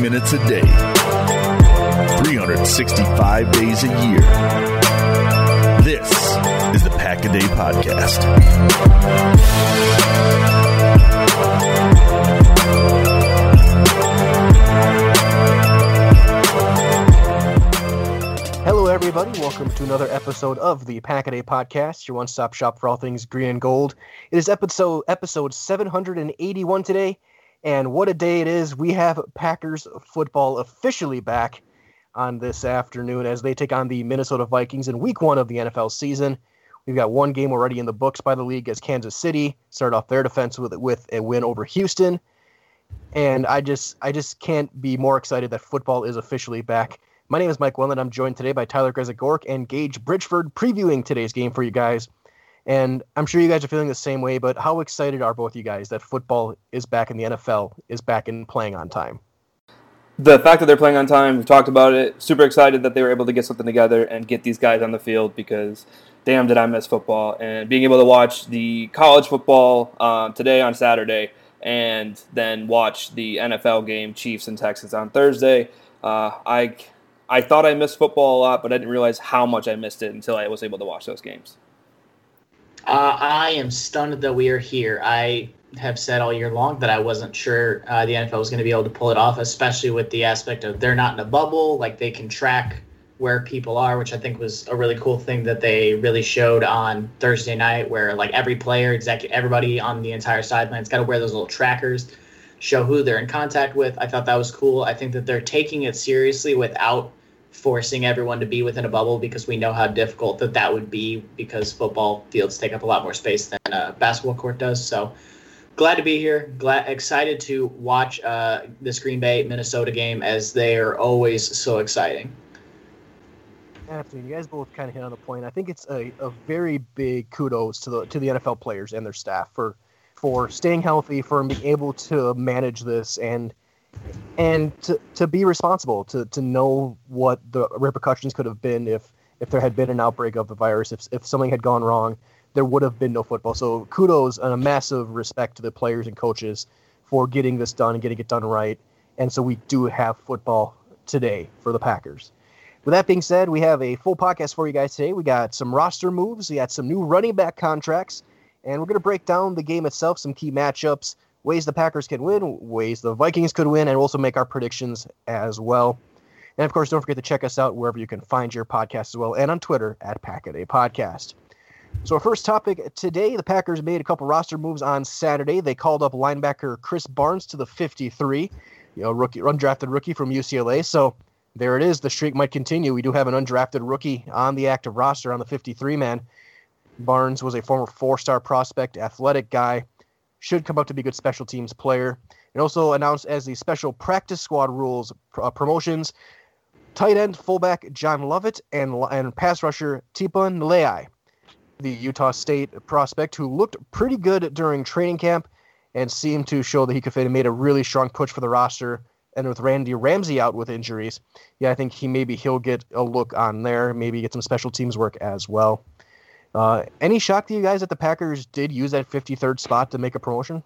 minutes a day, 365 days a year. This is the Pack-A-Day Podcast. Hello, everybody. Welcome to another episode of the Pack-A-Day Podcast, your one-stop shop for all things green and gold. It is episode 781 today, and what a day it is. We have Packers football officially back on this afternoon as they take on the Minnesota Vikings in week one of the NFL season. We've got one game already in the books by the league as Kansas City started off their defense with a win over Houston. And I just can't be more excited that football is officially back. My name is Mike Wendland. I'm joined today by Tyler Grezik-Gork and Gage Bridgeford previewing today's game for you guys. And I'm sure you guys are feeling the same way, but how excited are both you guys that football is back in the NFL, is back and playing on time? The fact that they're playing on time, we've talked about it. Super excited that they were able to get something together and get these guys on the field because damn did I miss football. And being able to watch the college football today on Saturday and then watch the NFL game, Chiefs and Texans on Thursday, I thought I missed football a lot, but I didn't realize how much I missed it until I was able to watch those games. I am stunned that we are here. I have said all year long that I wasn't sure the NFL was going to be able to pull it off, especially with the aspect of they're not in a bubble, like they can track where people are, which I think was a really cool thing that they really showed on Thursday night, where like every player, everybody on the entire sideline's got to wear those little trackers, show who they're in contact with. I thought that was cool. I think that they're taking it seriously without forcing everyone to be within a bubble, because we know how difficult that would be, because football fields take up a lot more space than a basketball court does. So glad to be here. Excited to watch this Green Bay Minnesota game, as they are always so exciting. Absolutely. You guys both kind of hit on the point. I think it's a very big kudos to the NFL players and their staff for staying healthy, for being able to manage this and to be responsible, to know what the repercussions could have been if there had been an outbreak of the virus, if something had gone wrong, there would have been no football. So kudos and a massive respect to the players and coaches for getting this done and getting it done right. And so we do have football today for the Packers. With that being said, we have a full podcast for you guys today. We got some roster moves, we got some new running back contracts, and we're going to break down the game itself, some key matchups, ways the Packers can win, ways the Vikings could win, and also make our predictions as well. And, of course, don't forget to check us out wherever you can find your podcast as well, and on Twitter at Pack-A-Day Podcast. So our first topic today, the Packers made a couple roster moves on Saturday. They called up linebacker Chris Barnes to the 53, undrafted rookie from UCLA. So there it is. The streak might continue. We do have an undrafted rookie on the active roster on the 53-man. Barnes was a former four-star prospect, athletic guy, should come up to be a good special teams player. And also announced as the special practice squad rules promotions, tight end fullback John Lovett and pass rusher Tipa Nlei, the Utah State prospect who looked pretty good during training camp and seemed to show that he could fit and made a really strong push for the roster. And with Randy Ramsey out with injuries, I think he'll get a look on there, maybe get some special teams work as well. Any shock to you guys that the Packers did use that 53rd spot to make a promotion?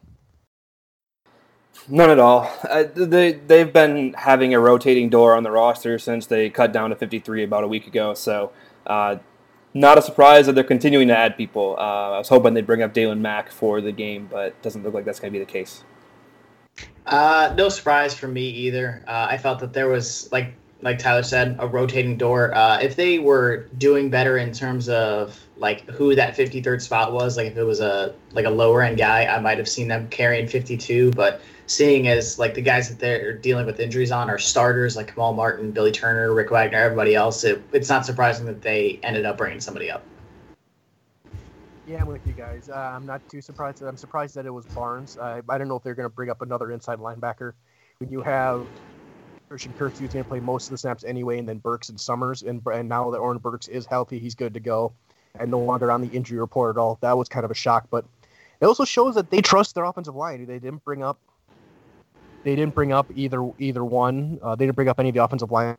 None at all. They've been having a rotating door on the roster since they cut down to 53 about a week ago. So not a surprise that they're continuing to add people. I was hoping they'd bring up Dalen Mack for the game, but it doesn't look like that's going to be the case. No surprise for me either. I felt that there was, like Tyler said, a rotating door. If they were doing better in terms of like who that 53rd spot was, like if it was a lower end guy, I might have seen them carrying 52. But seeing as like the guys that they're dealing with injuries on are starters like Kamal Martin, Billy Turner, Rick Wagner, everybody else, it's not surprising that they ended up bringing somebody up. Yeah, I'm with you guys. I'm not too surprised. I'm surprised that it was Barnes. I don't know if they're going to bring up another inside linebacker. When you have Christian Kirk, who's going to play most of the snaps anyway, and then Burks and Summers, and now that Oren Burks is healthy, he's good to go, and no longer on the injury report at all. That was kind of a shock, but it also shows that they trust their offensive line. They didn't bring up either one. They didn't bring up any of the offensive line.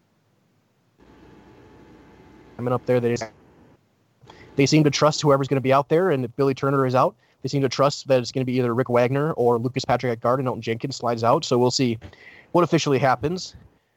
Up there, they seem to trust whoever's going to be out there, and if Billy Turner is out, they seem to trust that it's going to be either Rick Wagner or Lucas Patrick at guard, and Elton Jenkins slides out. So we'll see what officially happens.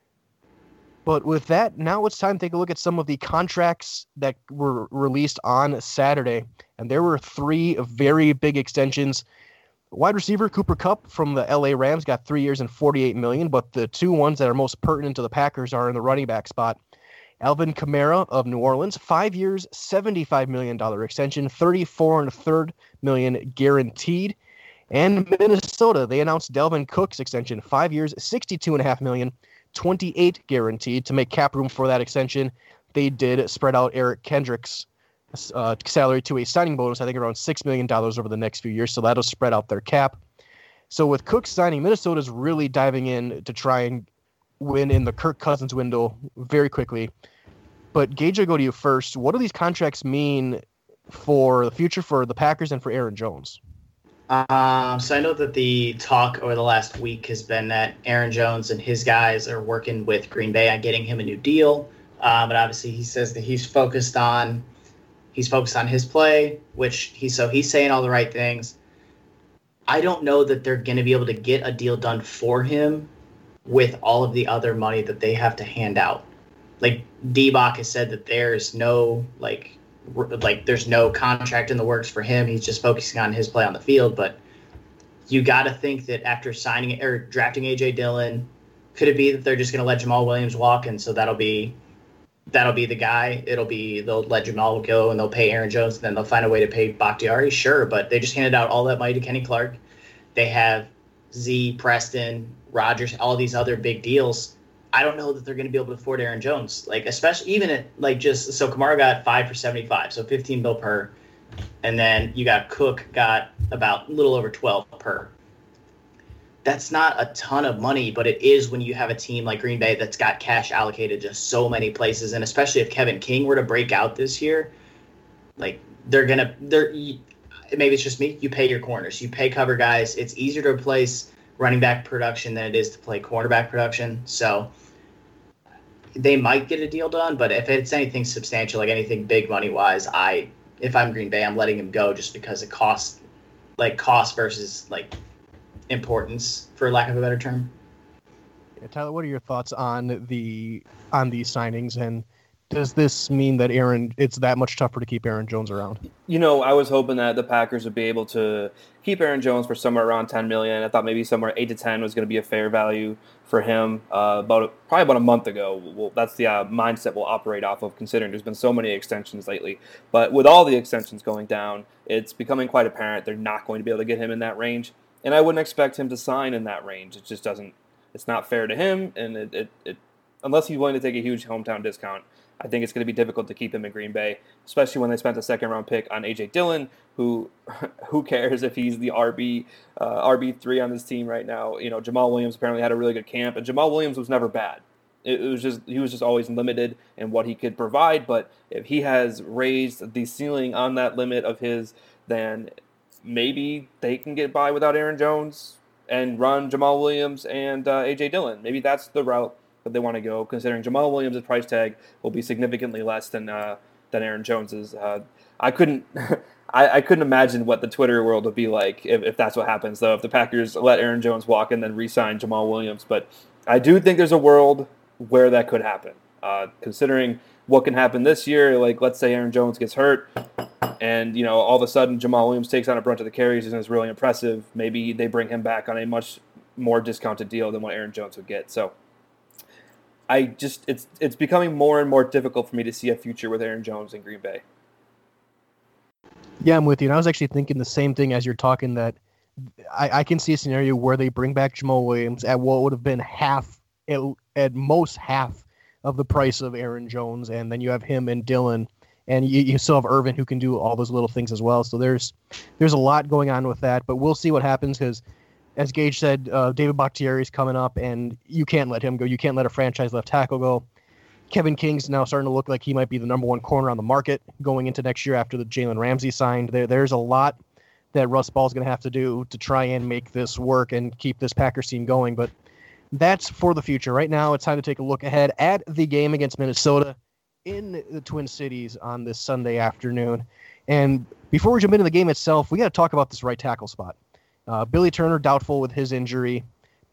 But with that, now it's time to take a look at some of the contracts that were released on Saturday. And there were 3 very big extensions. Wide receiver Cooper Kupp from the LA Rams got 3 years and $48 million, but the 2 ones that are most pertinent to the Packers are in the running back spot. Alvin Kamara of New Orleans, 5 years, $75 million extension, $34.3 million guaranteed. And Minnesota, they announced Dalvin Cook's extension, 5 years, $62.5 million, $28 guaranteed. To make cap room for that extension, they did spread out Eric Kendricks' salary to a signing bonus, I think around $6 million over the next few years, so that'll spread out their cap. So with Cook signing, Minnesota's really diving in to try and win in the Kirk Cousins window very quickly. But Gage, I'll go to you first. What do these contracts mean for the future for the Packers and for Aaron Jones? So I know that the talk over the last week has been that Aaron Jones and his guys are working with Green Bay on getting him a new deal. But obviously he says that he's focused on his play, which he's saying all the right things. I don't know that they're going to be able to get a deal done for him with all of the other money that they have to hand out. Like D-Bach has said that there's no there's no contract in the works for him. He's just focusing on his play on the field. But you got to think that after signing or drafting A.J. Dillon, could it be that they're just going to let Jamal Williams walk, and so that'll be the guy? They'll let Jamal go and they'll pay Aaron Jones, and then they'll find a way to pay Bakhtiari? Sure, but they just handed out all that money to Kenny Clark. They have Z, Preston, Rodgers, all these other big deals. I don't know that they're going to be able to afford Aaron Jones, especially even at so Kamara got 5 for 75, so 15 mil per, and then you got Cook got about a little over 12 per. That's not a ton of money, but it is when you have a team like Green Bay that's got cash allocated to so many places, and especially if Kevin King were to break out this year, maybe it's just me. You pay your corners, you pay cover guys. It's easier to replace running back production than it is to play cornerback production. So they might get a deal done, but if it's anything substantial, like anything big money wise, if I'm Green Bay, I'm letting him go just because it cost versus importance, for lack of a better term. Yeah, Tyler, what are your thoughts on these signings, and does this mean that it's that much tougher to keep Aaron Jones around? I was hoping that the Packers would be able to keep Aaron Jones for somewhere around $10 million. I thought maybe somewhere 8 to 10 was going to be a fair value for him. Probably about a month ago. Well, that's the mindset we'll operate off of, considering there's been so many extensions lately. But with all the extensions going down, it's becoming quite apparent they're not going to be able to get him in that range. And I wouldn't expect him to sign in that range. It just doesn't. It's not fair to him, and it unless he's willing to take a huge hometown discount, I think it's going to be difficult to keep him in Green Bay, especially when they spent a second-round pick on A.J. Dillon, who cares if he's the RB3 on this team right now. Jamal Williams apparently had a really good camp, and Jamal Williams was never bad. He was just always limited in what he could provide, but if he has raised the ceiling on that limit of his, then maybe they can get by without Aaron Jones and run Jamal Williams and A.J. Dillon. Maybe that's the route that they want to go, considering Jamal Williams' price tag will be significantly less than Aaron Jones's. I couldn't imagine what the Twitter world would be like if that's what happens, though, if the Packers let Aaron Jones walk and then re-sign Jamal Williams. But I do think there's a world where that could happen, considering what can happen this year. Let's say Aaron Jones gets hurt, and all of a sudden Jamal Williams takes on a bunch of the carries and is really impressive. Maybe they bring him back on a much more discounted deal than what Aaron Jones would get. So it's becoming more and more difficult for me to see a future with Aaron Jones in Green Bay. Yeah, I'm with you. And I was actually thinking the same thing as you're talking, that I can see a scenario where they bring back Jamal Williams at what would have been at most half of the price of Aaron Jones, and then you have him and Dillon, and you still have Irvin who can do all those little things as well. So there's a lot going on with that, but we'll see what happens, because as Gage said, David Bakhtiari is coming up, and you can't let him go. You can't let a franchise left tackle go. Kevin King's now starting to look like he might be the number one corner on the market going into next year after the Jalen Ramsey signed. There's a lot that Russ Ball's going to have to do to try and make this work and keep this Packers team going, but that's for the future. Right now, it's time to take a look ahead at the game against Minnesota in the Twin Cities on this Sunday afternoon. And before we jump into the game itself, we got to talk about this right tackle spot. Billy Turner, doubtful with his injury,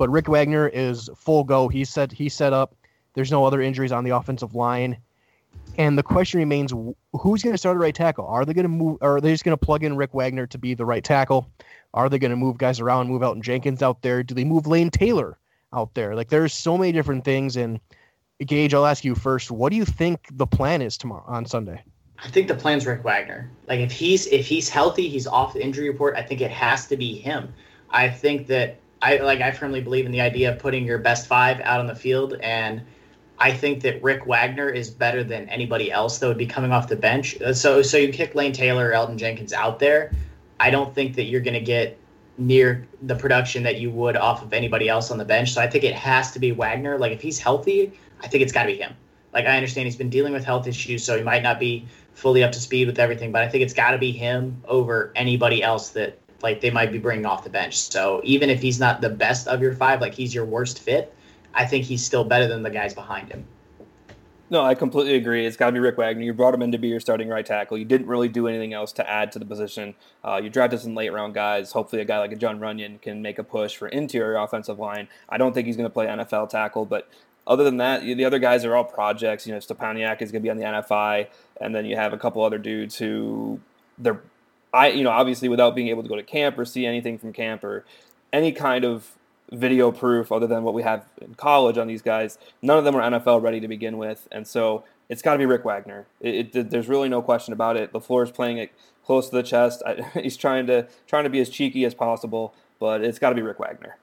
But Rick Wagner is full go. He's set up. There's no other injuries on the offensive line. And the question remains, who's going to start at right tackle? Are they going to move, or are they just going to plug in Rick Wagner to be the right tackle? Are they going to move guys around, move Elton Jenkins out there? Do they move Lane Taylor out there? Like, there's so many different things. And Gage, I'll ask you first. What do you think the plan is tomorrow on Sunday? I think the plan's Rick Wagner. Like, if he's healthy, he's off the injury report, I think it has to be him. I think that I firmly believe in the idea of putting your best five out on the field, and I think that Rick Wagner is better than anybody else that would be coming off the bench. So you kick Lane Taylor or Elton Jenkins out there, I don't think that you're going to get near the production that you would off of anybody else on the bench. So I think it has to be Wagner. Like, if he's healthy, I think it's got to be him. Like, I understand he's been dealing with health issues, so he might not be fully up to speed with everything, but I think it's got to be him over anybody else that, like, they might be bringing off the bench. So even if he's not the best of your five, like, he's your worst fit, I think he's still better than the guys behind him. No, I completely agree. It's got to be Rick Wagner. You brought him in to be your starting right tackle. You didn't really do anything else to add to the position. You drafted some late-round guys. Hopefully a guy like a John Runyon can make a push for interior offensive line. I don't think he's going to play NFL tackle, but other than that, the other guys are all projects. You know, Stepaniak is going to be on the NFI, and then you have a couple other dudes who obviously without being able to go to camp or see anything from camp or any kind of video proof other than what we have in college on these guys, none of them are NFL ready to begin with, and so it's got to be Rick Wagner. There's really no question about it. LaFleur is playing it close to the chest. He's trying to be as cheeky as possible, but it's got to be Rick Wagner.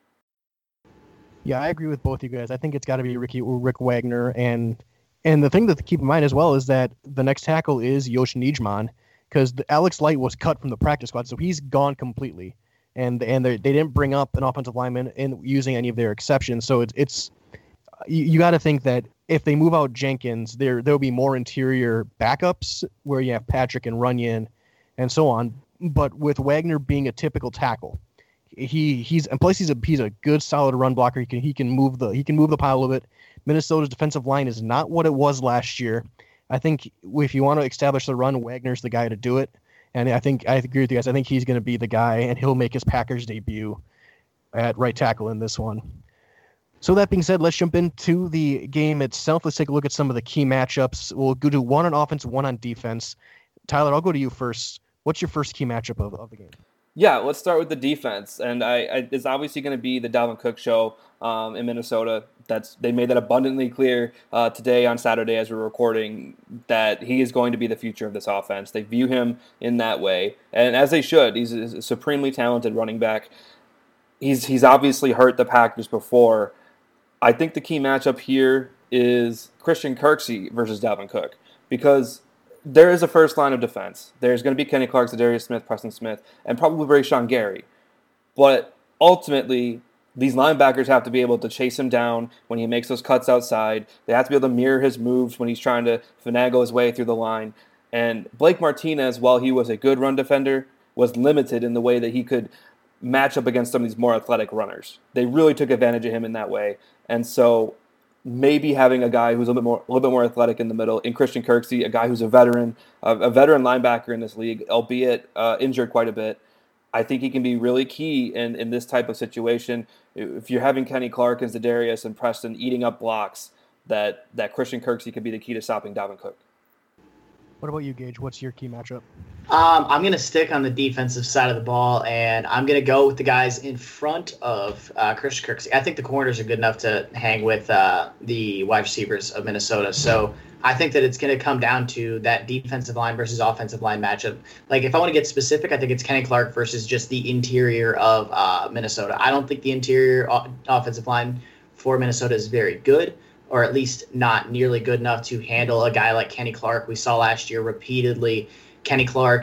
Yeah, I agree with both you guys. I think it's got to be Rick Wagner, and the thing to keep in mind as well is that the next tackle is Yosh Nijman, because Alex Light was cut from the practice squad, so he's gone completely. And they didn't bring up an offensive lineman in using any of their exceptions. So it's you got to think that if they move out Jenkins, there'll be more interior backups where you have Patrick and Runyon and so on. But with Wagner being a typical tackle, he's a good solid run blocker. He can move the pile a little bit. Minnesota's defensive line is not what it was last year. I think if you want to establish the run, Wagner's the guy to do it. And I agree with you guys. I think he's going to be the guy, and he'll make his Packers debut at right tackle in this one. So that being said, let's jump into the game itself. Let's take a look at some of the key matchups. We'll go to one on offense, one on defense. Tyler, I'll go to you first. What's your first key matchup of the game? Yeah, let's start with the defense, and it's obviously going to be the Dalvin Cook show in Minnesota. They made that abundantly clear today on Saturday as we're recording that he is going to be the future of this offense. They view him in that way, and as they should. He's a supremely talented running back. He's obviously hurt the Packers before. I think the key matchup here is Christian Kirksey versus Dalvin Cook, because there is a first line of defense. There's going to be Kenny Clark, Zadarius Smith, Preston Smith, and probably Rashawn Gary. But ultimately, these linebackers have to be able to chase him down when he makes those cuts outside. They have to be able to mirror his moves when he's trying to finagle his way through the line. And Blake Martinez, while he was a good run defender, was limited in the way that he could match up against some of these more athletic runners. They really took advantage of him in that way. And so maybe having a guy who's a little bit more athletic in the middle, in Christian Kirksey, a guy who's a veteran linebacker in this league, albeit injured quite a bit, I think he can be really key in this type of situation. If you're having Kenny Clark and Zadarius and Preston eating up blocks, that Christian Kirksey could be the key to stopping Dalvin Cook. What about you, Gage? What's your key matchup? I'm going to stick on the defensive side of the ball, and I'm going to go with the guys in front of Christian Kirksey. I think the corners are good enough to hang with the wide receivers of Minnesota. So I think that it's going to come down to that defensive line versus offensive line matchup. Like, if I want to get specific, I think it's Kenny Clark versus just the interior of Minnesota. I don't think the interior offensive line for Minnesota is very good, or at least not nearly good enough to handle a guy like Kenny Clark. We saw last year repeatedly Kenny Clark,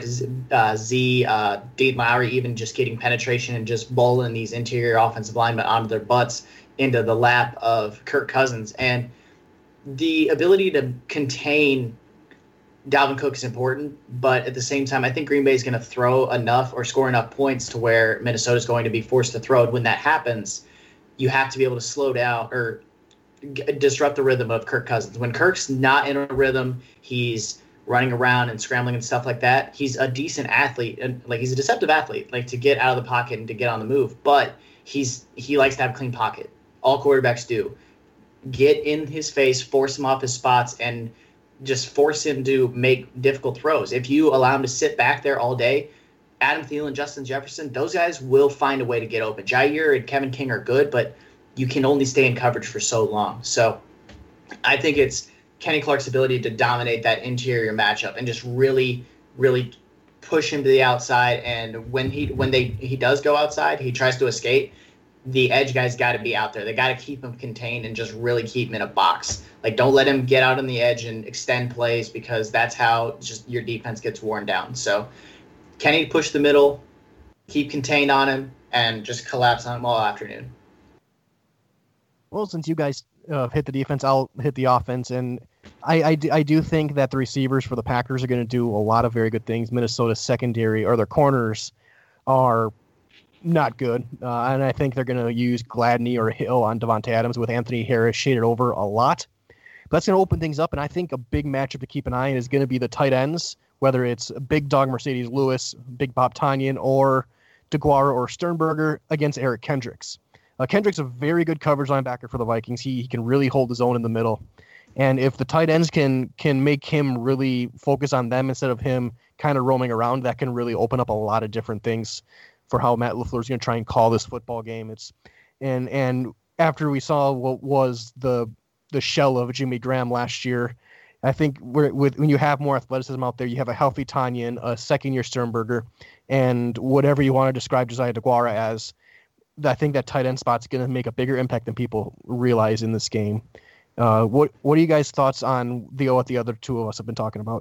Dave Lowry even just getting penetration and just bowling these interior offensive linemen onto their butts into the lap of Kirk Cousins. And the ability to contain Dalvin Cook is important, but at the same time, I think Green Bay is going to throw enough or score enough points to where Minnesota is going to be forced to throw it. When that happens, you have to be able to slow down or disrupt the rhythm of Kirk Cousins. When Kirk's not in a rhythm, he's running around and scrambling and stuff like that. He's a decent athlete, and like he's a deceptive athlete, like to get out of the pocket and to get on the move. But he likes to have a clean pocket. All quarterbacks do. Get in his face, force him off his spots, and just force him to make difficult throws. If you allow him to sit back there all day, Adam Thielen, Justin Jefferson, those guys will find a way to get open. Jair and Kevin King are good, but you can only stay in coverage for so long. So I think it's Kenny Clark's ability to dominate that interior matchup and just really, really push him to the outside. And when he does go outside, he tries to escape. The edge guys got to be out there. They got to keep him contained and just really keep him in a box. Like, don't let him get out on the edge and extend plays, because that's how just your defense gets worn down. So Kenny push the middle, keep contained on him, and just collapse on him all afternoon. Well, since you guys hit the defense, I'll hit the offense. And I do think that the receivers for the Packers are going to do a lot of very good things. Minnesota's secondary, or their corners, are not good. And I think they're going to use Gladney or Hill on Davante Adams with Anthony Harris shaded over a lot. But that's going to open things up. And I think a big matchup to keep an eye on is going to be the tight ends, whether it's Big Dog Mercedes Lewis, Big Bob Tonyan, or DeGuara or Sternberger against Eric Kendricks. Kendricks a very good coverage linebacker for the Vikings. He can really hold his own in the middle. And if the tight ends can make him really focus on them instead of him kind of roaming around, that can really open up a lot of different things for how Matt LaFleur is going to try and call this football game. And after we saw what was the shell of Jimmy Graham last year, I think when you have more athleticism out there, you have a healthy Tonyan, a second-year Sternberger, and whatever you want to describe Josiah DeGuara as, I think that tight end spot's going to make a bigger impact than people realize in this game. What are you guys' thoughts on what the other two of us have been talking about?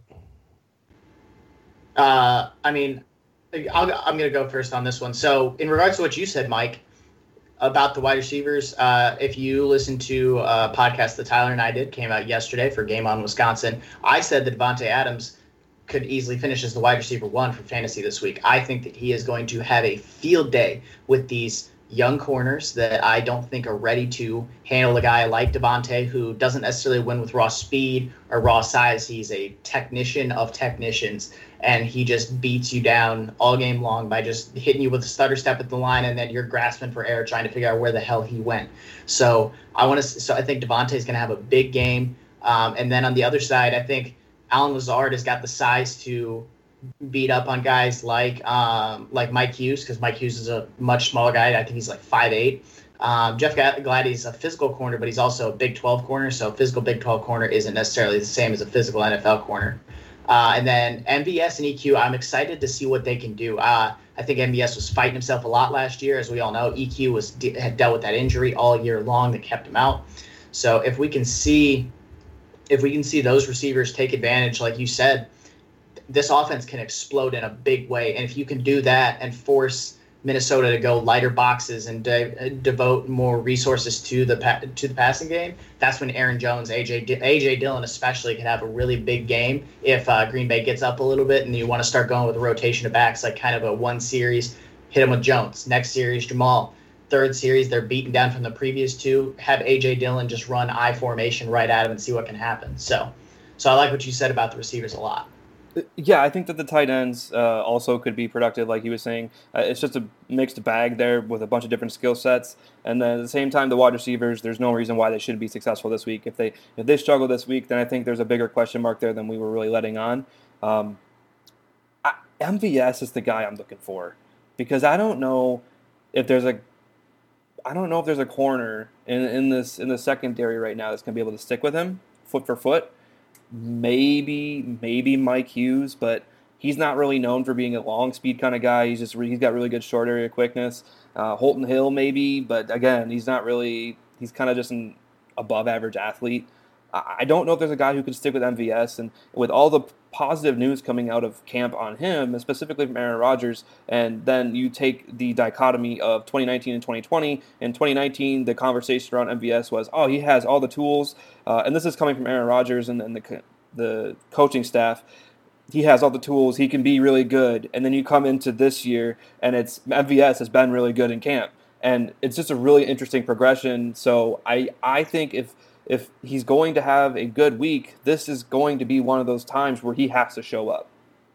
I mean, I'm going to go first on this one. So in regards to what you said, Mike, about the wide receivers, if you listen to a podcast that Tyler and I did, came out yesterday for Game On Wisconsin, I said that Davante Adams could easily finish as the wide receiver 1 for fantasy this week. I think that he is going to have a field day with these young corners that I don't think are ready to handle a guy like Davante, who doesn't necessarily win with raw speed or raw size. He's a technician of technicians, and he just beats you down all game long by just hitting you with a stutter step at the line, and then you're grasping for air trying to figure out where the hell he went. So I think Davante is going to have a big game. And then on the other side, I think Allen Lazard has got the size to beat up on guys like Mike Hughes, because Mike Hughes is a much smaller guy. I think he's like 5'8". Jeff Gladdy's a physical corner, but he's also a Big 12 corner, so physical Big 12 corner isn't necessarily the same as a physical NFL corner. And then MVS and EQ, I'm excited to see what they can do. I think MVS was fighting himself a lot last year. As we all know, EQ had dealt with that injury all year long that kept him out. So if we can see those receivers take advantage, like you said, this offense can explode in a big way. And if you can do that and force Minnesota to go lighter boxes and devote more resources to the passing game, that's when Aaron Jones, A.J. Dillon especially, can have a really big game if Green Bay gets up a little bit and you want to start going with a rotation of backs, like kind of a one series, hit him with Jones. Next series, Jamal. Third series, they're beaten down from the previous two. Have A.J. Dillon just run I formation right at him and see what can happen. So I like what you said about the receivers a lot. Yeah, I think that the tight ends also could be productive, like he was saying. It's just a mixed bag there with a bunch of different skill sets. And then at the same time, the wide receivers, there's no reason why they shouldn't be successful this week. If they struggle this week, then I think there's a bigger question mark there than we were really letting on. MVS is the guy I'm looking for, because I don't know if there's a corner in the secondary right now that's going to be able to stick with him foot for foot. Maybe Mike Hughes, but he's not really known for being a long speed kind of guy. He's got really good short area quickness. Holton Hill maybe, but again, he's kind of just an above average athlete. I don't know if there's a guy who can stick with MVS, and with all the positive news coming out of camp on him, and specifically from Aaron Rodgers, and then you take the dichotomy of 2019 and 2020. In 2019, the conversation around MVS was, oh, he has all the tools, and this is coming from Aaron Rodgers and the coaching staff. He has all the tools. He can be really good. And then you come into this year, and MVS has been really good in camp, and it's just a really interesting progression. So I think if if he's going to have a good week, this is going to be one of those times where he has to show up.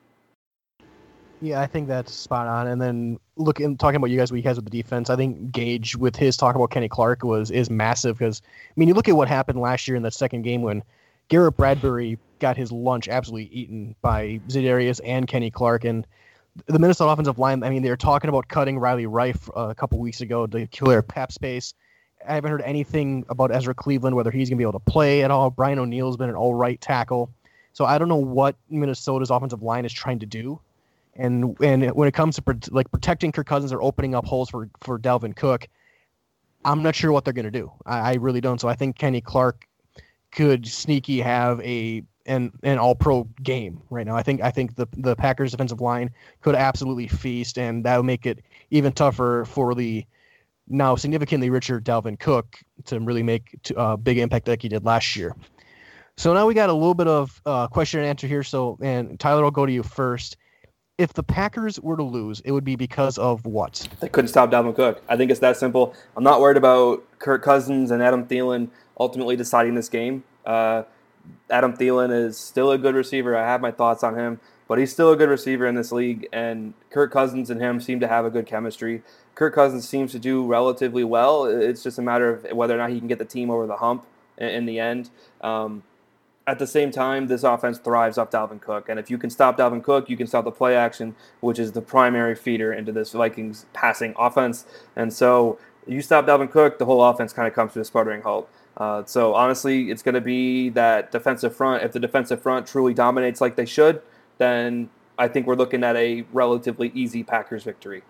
Yeah, I think that's spot on. And then talking about you guys, what you guys with the defense, I think Gage with his talk about Kenny Clark is massive because, I mean, you look at what happened last year in that second game when Garrett Bradbury got his lunch absolutely eaten by Za'Darius and Kenny Clark. And the Minnesota offensive line, I mean, they were talking about cutting Riley Rife a couple weeks ago to clear cap space. I haven't heard anything about Ezra Cleveland, whether he's going to be able to play at all. Brian O'Neill's been an all-right tackle. So I don't know what Minnesota's offensive line is trying to do. And when it comes to protecting Kirk Cousins or opening up holes for Dalvin Cook, I'm not sure what they're going to do. I really don't. So I think Kenny Clark could sneaky have an all-pro game right now. I think the Packers defensive line could absolutely feast, and that would make it even tougher for the now significantly richer Dalvin Cook to really make a big impact like he did last year. So now we got a little bit of question and answer here. And Tyler, I'll go to you first. If the Packers were to lose, it would be because of what? They couldn't stop Dalvin Cook. I think it's that simple. I'm not worried about Kirk Cousins and Adam Thielen ultimately deciding this game. Adam Thielen is still a good receiver. I have my thoughts on him, but he's still a good receiver in this league, and Kirk Cousins and him seem to have a good chemistry. Kirk Cousins seems to do relatively well. It's just a matter of whether or not he can get the team over the hump in the end. At the same time, this offense thrives off Dalvin Cook, and if you can stop Dalvin Cook, you can stop the play action, which is the primary feeder into this Vikings passing offense. And so you stop Dalvin Cook, the whole offense kind of comes to a sputtering halt. So honestly, it's going to be that defensive front. If the defensive front truly dominates like they should, then I think we're looking at a relatively easy Packers victory.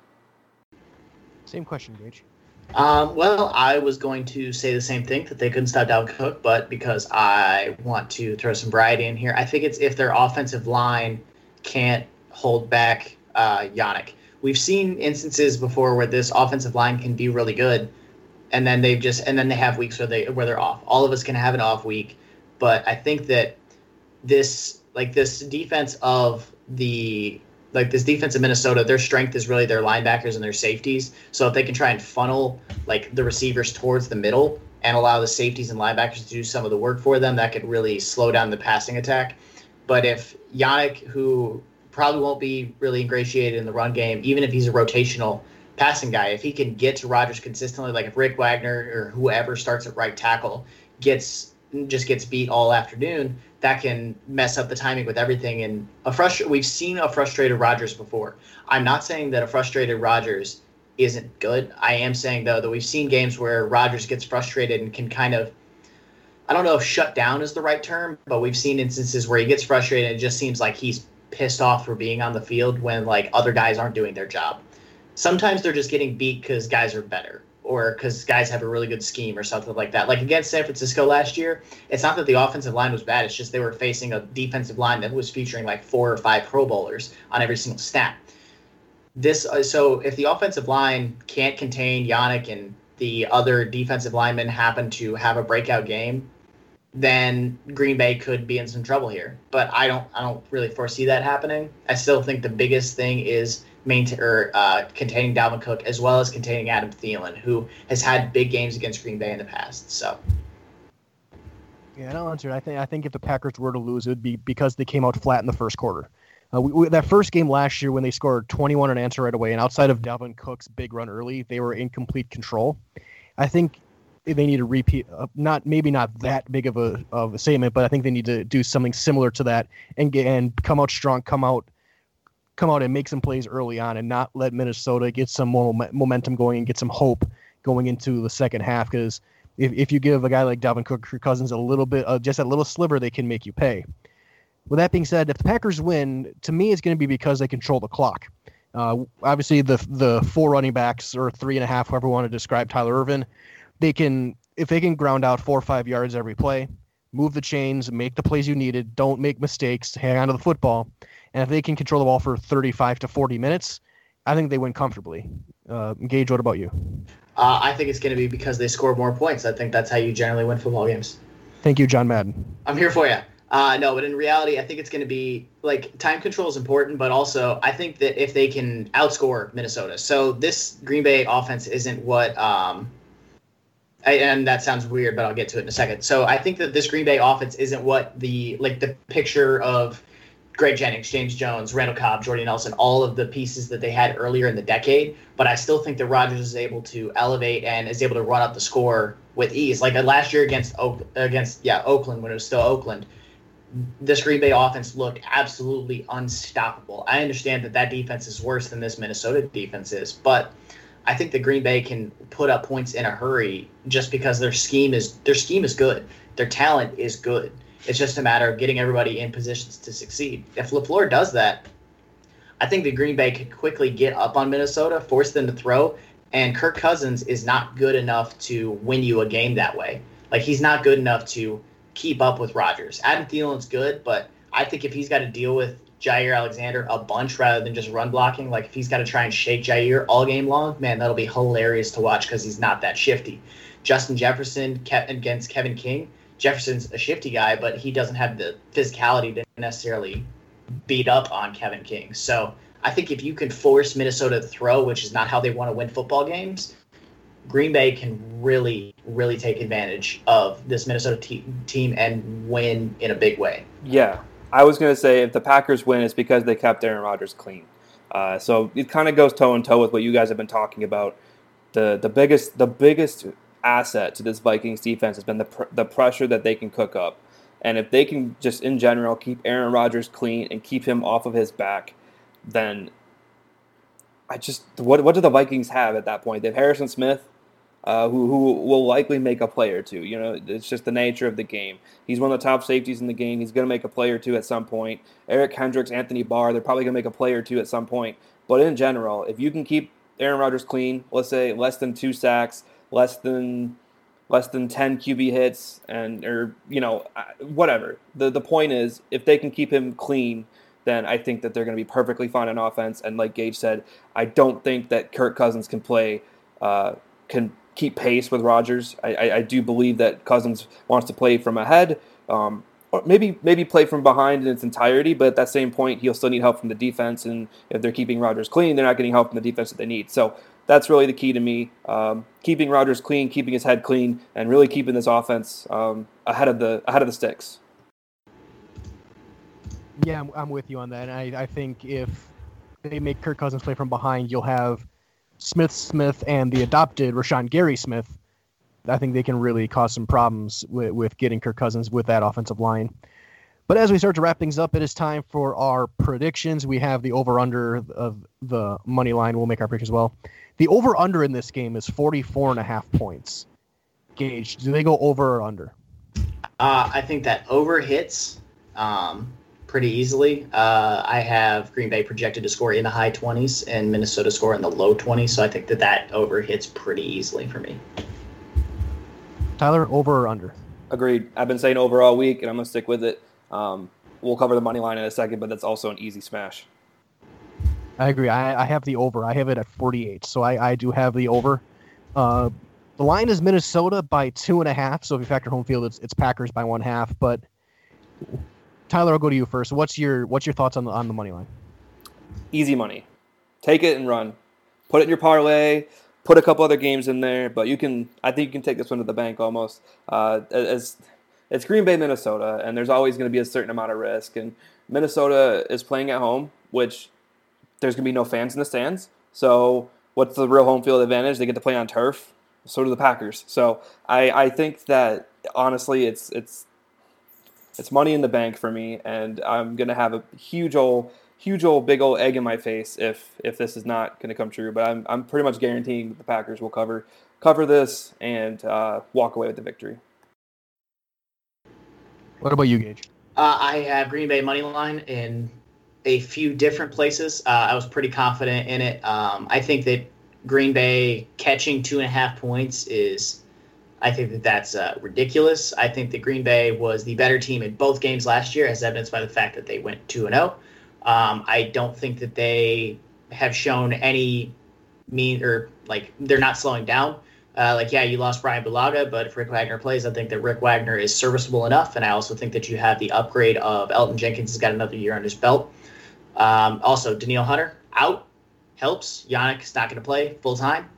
Same question, Gage. Well, I was going to say the same thing, that they couldn't stop Dalvin Cook, but because I want to throw some variety in here, I think it's if their offensive line can't hold back Yannick. We've seen instances before where this offensive line can be really good, and then they have weeks where they're off. All of us can have an off week, but I think that this defense of Minnesota, their strength is really their linebackers and their safeties. So if they can try and funnel the receivers towards the middle and allow the safeties and linebackers to do some of the work for them, that could really slow down the passing attack. But if Yannick, who probably won't be really ingratiated in the run game, even if he's a rotational passing guy, if he can get to Rodgers consistently, like if Rick Wagner or whoever starts at right tackle gets beat all afternoon, that can mess up the timing with everything. And we've seen a frustrated Rodgers before. I'm not saying that a frustrated Rodgers isn't good. I am saying, though, that we've seen games where Rodgers gets frustrated and can kind of, I don't know if shut down is the right term, but we've seen instances where he gets frustrated and it just seems like he's pissed off for being on the field when other guys aren't doing their job. Sometimes they're just getting beat because guys are better, or because guys have a really good scheme or something like that. Like against San Francisco last year, it's not that the offensive line was bad. It's just they were facing a defensive line that was featuring 4 or 5 Pro Bowlers on every single snap. So if the offensive line can't contain Yannick and the other defensive linemen happen to have a breakout game, then Green Bay could be in some trouble here. But I don't really foresee that happening. I still think the biggest thing is containing Dalvin Cook, as well as containing Adam Thielen, who has had big games against Green Bay in the past. So, yeah, I'll answer it. I think if the Packers were to lose, it would be because they came out flat in the first quarter. That first game last year when they scored 21 unanswered right away, and outside of Dalvin Cook's big run early, they were in complete control. I think they need to repeat, not that big of a statement, but I think they need to do something similar to that and come out strong, come out and make some plays early on, and not let Minnesota get some more momentum going and get some hope going into the second half. Because if you give a guy like Dalvin Cook or Cousins a little bit, just a little sliver, they can make you pay. With that being said, if the Packers win, to me, it's going to be because they control the clock. Obviously, the 4 running backs, or 3.5, however you want to describe Tyler Ervin, if they can ground out 4 or 5 yards every play, move the chains, make the plays you needed, don't make mistakes, hang on to the football, and if they can control the ball for 35 to 40 minutes, I think they win comfortably. Gage, what about you? I think it's going to be because they score more points. I think that's how you generally win football games. Thank you, John Madden. I'm here for you. No, but in reality, I think it's going to be time control is important, but also I think that if they can outscore Minnesota. So this Green Bay offense isn't what And that sounds weird, but I'll get to it in a second. So I think that this Green Bay offense isn't what the picture of Greg Jennings, James Jones, Randall Cobb, Jordy Nelson, all of the pieces that they had earlier in the decade. But I still think that Rodgers is able to elevate and is able to run up the score with ease. Like last year against Oakland, when it was still Oakland, this Green Bay offense looked absolutely unstoppable. I understand that defense is worse than this Minnesota defense is, but I think the Green Bay can put up points in a hurry just because their scheme is good. Their talent is good. It's just a matter of getting everybody in positions to succeed. If LaFleur does that, I think the Green Bay could quickly get up on Minnesota, force them to throw, and Kirk Cousins is not good enough to win you a game that way. Like, he's not good enough to keep up with Rodgers. Adam Thielen's good, but I think if he's got to deal with Jair Alexander a bunch rather than just run blocking, like if he's got to try and shake Jair all game long, man, that'll be hilarious to watch because he's not that shifty. Justin Jefferson against Kevin King. Jefferson's a shifty guy, but he doesn't have the physicality to necessarily beat up on Kevin King. So I think if you can force Minnesota to throw, which is not how they want to win football games, Green Bay can really, really take advantage of this Minnesota team and win in a big way. Yeah. I was going to say if the Packers win, it's because they kept Aaron Rodgers clean. So it kind of goes toe-in-toe with what you guys have been talking about. The biggest asset to this Vikings defense has been the pressure that they can cook up. And if they can just, in general, keep Aaron Rodgers clean and keep him off of his back, then what do the Vikings have at that point? They have Harrison Smith, who will likely make a play or two. You know, it's just the nature of the game. He's one of the top safeties in the game. He's going to make a play or two at some point. Eric Kendricks, Anthony Barr, they're probably going to make a play or two at some point. But in general, if you can keep Aaron Rodgers clean, let's say less than 2 sacks, less than 10 QB hits, or whatever. The point is, if they can keep him clean, then I think that they're going to be perfectly fine on offense. And like Gage said, I don't think that Kirk Cousins can keep pace with Rodgers. I do believe that Cousins wants to play from ahead, or maybe play from behind in its entirety, but at that same point, he'll still need help from the defense, and if they're keeping Rodgers clean, they're not getting help from the defense that they need. So that's really the key to me, keeping Rodgers clean, keeping his head clean, and really keeping this offense ahead of the sticks. Yeah, I'm with you on that. And I think if they make Kirk Cousins play from behind, you'll have Smith and the adopted Rashawn Gary Smith. I think they can really cause some problems with getting Kirk Cousins with that offensive line. But as we start to wrap things up, it is time for our predictions. We have the over-under of the money line. We'll make our predictions as well. The over-under in this game is 44.5 points. Gage, do they go over or under? I think that over hits pretty easily. I have Green Bay projected to score in the high 20s and Minnesota score in the low 20s, so I think that over hits pretty easily for me. Tyler, over or under? Agreed. I've been saying over all week, and I'm going to stick with it. We'll cover the money line in a second, but that's also an easy smash. I agree. I have the over. I have it at 48, so I do have the over. The line is Minnesota by 2.5, so if you factor home field, it's Packers by 1.5. But Tyler, I'll go to you first. What's your thoughts on the money line? Easy money. Take it and run. Put it in your parlay. Put a couple other games in there, but I think you can take this one to the bank almost. It's Green Bay, Minnesota, and there's always going to be a certain amount of risk. And Minnesota is playing at home, which there's going to be no fans in the stands. So what's the real home field advantage? They get to play on turf. So do the Packers. So I think that honestly, it's money in the bank for me, and I'm going to have a huge old big old egg in my face if this is not going to come true. But I'm pretty much guaranteeing that the Packers will cover this and walk away with the victory. What about you, Gage? I have Green Bay money line in a few different places. I was pretty confident in it. I think that Green Bay catching 2.5 points I think that's ridiculous. I think that Green Bay was the better team in both games last year, as evidenced by the fact that they went 2-0. I don't think that they have shown any they're not slowing down. You lost Brian Bulaga, but if Rick Wagner plays, I think that Rick Wagner is serviceable enough. And I also think that you have the upgrade of Elton Jenkins has got another year on his belt. Also, Danielle Hunter out helps. Yannick is not going to play full time.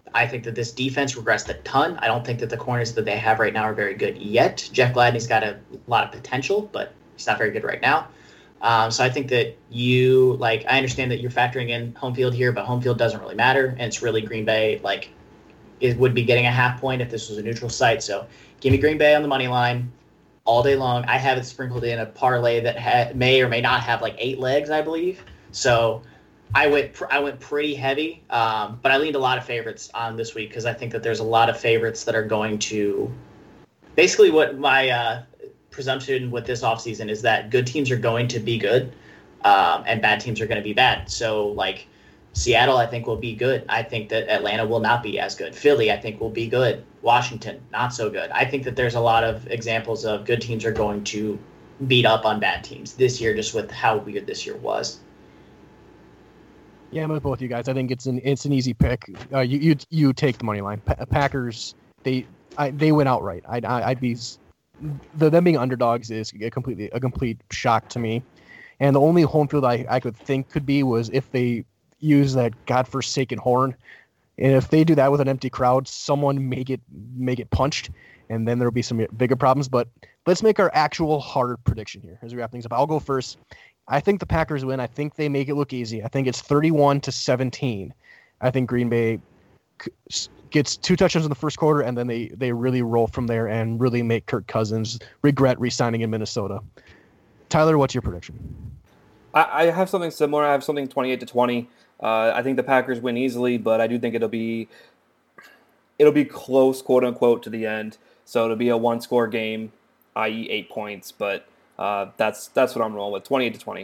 I think that this defense regressed a ton. I don't think that the corners that they have right now are very good yet. Jeff Gladney's got a lot of potential, but he's not very good right now. So I think that I understand that you're factoring in home field here, but home field doesn't really matter. And it's really Green Bay, it would be getting a half point if this was a neutral site. So give me Green Bay on the money line all day long. I have it sprinkled in a parlay that may or may not have 8 legs, I believe. So I went pretty heavy, but I leaned a lot of favorites on this week because I think that there's a lot of favorites that are going to – basically what my presumption with this offseason is that good teams are going to be good and bad teams are going to be bad. So, Seattle, I think, will be good. I think that Atlanta will not be as good. Philly, I think, will be good. Washington, not so good. I think that there's a lot of examples of good teams are going to beat up on bad teams this year just with how weird this year was. Yeah, I'm with both you guys. I think it's an easy pick. You take the money line. Packers, they win outright. I'd be them being underdogs is a complete shock to me. And the only home field I could think could be was if they use that godforsaken horn, and if they do that with an empty crowd, someone make it punched, and then there'll be some bigger problems. But let's make our actual hard prediction here as we wrap things up. I'll go first. I think the Packers win. I think they make it look easy. I think it's 31-17. I think Green Bay gets 2 touchdowns in the first quarter, and then they really roll from there and really make Kirk Cousins regret re-signing in Minnesota. Tyler, what's your prediction? I have something similar. I have something 28-20. I think the Packers win easily, but I do think it'll be close, quote unquote, to the end. So it'll be a 1-score game, i.e., 8 points. But that's what I'm rolling with, 28-20.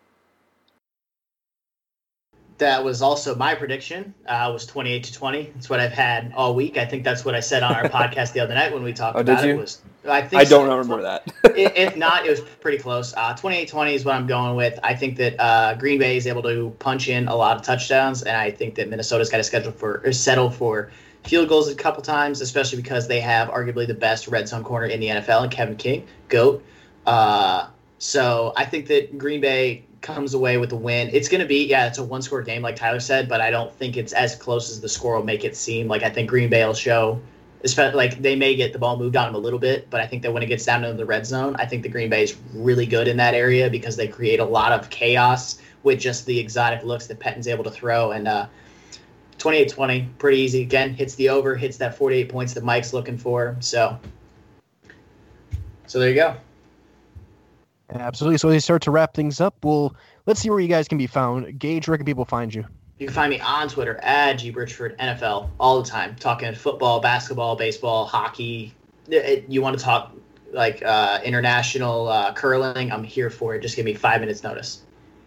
That was also my prediction. Was 28-20. That's what I've had all week. I think that's what I said on our podcast the other night when we talked about it. I don't remember that. If not, it was pretty close. 28-20 is what I'm going with. I think that Green Bay is able to punch in a lot of touchdowns, and I think that Minnesota's got to settle for field goals a couple times, especially because they have arguably the best red zone corner in the NFL, and Kevin King, GOAT. So I think that Green Bay comes away with the win. It's going to be, it's a 1-score game like Tyler said, but I don't think it's as close as the score will make it seem. I think Green Bay will show, especially they may get the ball moved on them a little bit, but I think that when it gets down to the red zone, I think the Green Bay is really good in that area because they create a lot of chaos with just the exotic looks that Pettin's able to throw. And 28-20, pretty easy. Again, hits the over, hits that 48 points that Mike's looking for. So there you go. Absolutely. So as we start to wrap things up, let's see where you guys can be found. Gage, where can people find you? You can find me on Twitter at @GBridgeford NFL all the time, talking football, basketball, baseball, hockey. You want to talk international curling? I'm here for it. Just give me 5 minutes notice.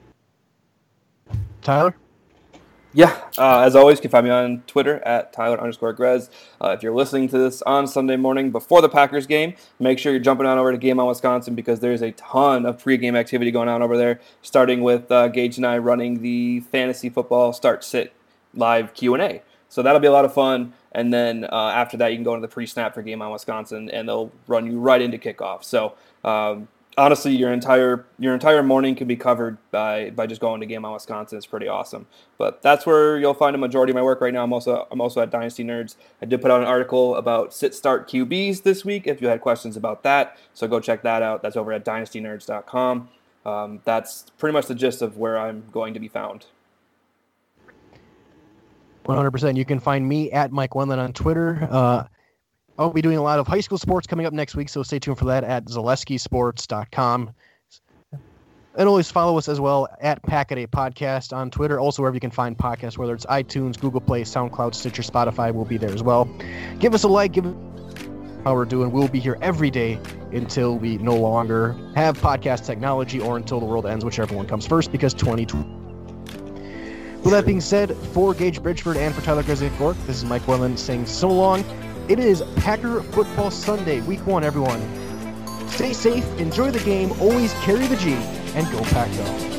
Tyler? Yeah, as always, you can find me on Twitter at Tyler_Grez. If you're listening to this on Sunday morning before the Packers game, make sure you're jumping on over to Game On Wisconsin because there's a ton of pregame activity going on over there, starting with Gage and I running the Fantasy Football Start Sit live Q&A. So that'll be a lot of fun. And then after that, you can go into the pre-snap for Game On Wisconsin, and they'll run you right into kickoff. So honestly, your entire morning can be covered by just going to Game On Wisconsin. It's pretty awesome. But that's where you'll find a majority of my work right now. I'm also at Dynasty Nerds. I did put out an article about sit-start QBs this week if you had questions about that. So go check that out. That's over at dynastynerds.com. That's pretty much the gist of where I'm going to be found. 100%. You can find me at Mike Wendland on Twitter. I'll be doing a lot of high school sports coming up next week, so stay tuned for that at zaleskisports.com. And always follow us as well at Pack-A-Day Podcast on Twitter. Also, wherever you can find podcasts, whether it's iTunes, Google Play, SoundCloud, Stitcher, Spotify, we'll be there as well. Give us a like, give us how we're doing. We'll be here every day until we no longer have podcast technology or until the world ends, whichever one comes first, because 2020. With that being said, for Gage Bridgeford and for Tyler Grezek-Gork, this is Mike Wendland saying so long. It is Packer Football Sunday, Week 1, everyone. Stay safe, enjoy the game, always carry the G, and go Pack Go.